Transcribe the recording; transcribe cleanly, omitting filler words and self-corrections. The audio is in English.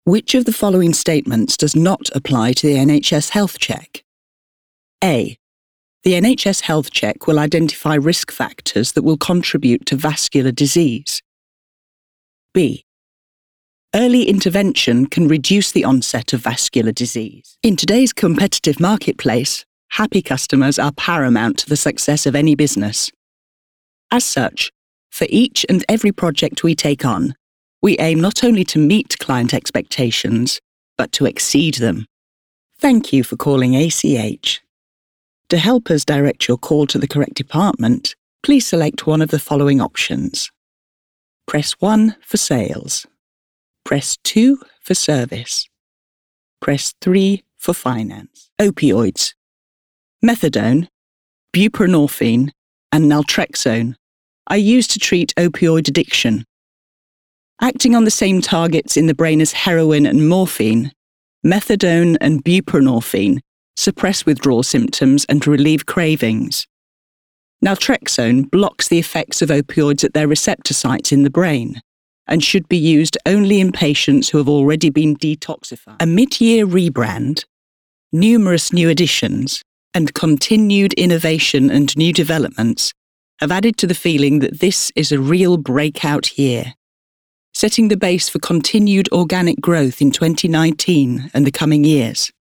Which of the following statements does not apply to the NHS Health Check? A. The NHS Health Check will identify risk factors that will contribute to vascular disease. B. Early intervention can reduce the onset of vascular disease. In today's competitive marketplace, happy customers are paramount to the success of any business. As such, for each and every project we take on, we aim not only to meet client expectations, but to exceed them. Thank you for calling ACH. To help us direct your call to the correct department, please select one of the following options. Press 1 for sales. Press 2 for service. Press 3 for finance. Opioids. Methadone, buprenorphine, and naltrexone are used to treat opioid addiction. Acting on the same targets in the brain as heroin and morphine, methadone and buprenorphine suppress withdrawal symptoms and relieve cravings. Naltrexone blocks the effects of opioids at their receptor sites in the brain and should be used only in patients who have already been detoxified. A mid-year rebrand, numerous new additions, and continued innovation and new developments have added to the feeling that this is a real breakout year, setting the base for continued organic growth in 2019 and the coming years.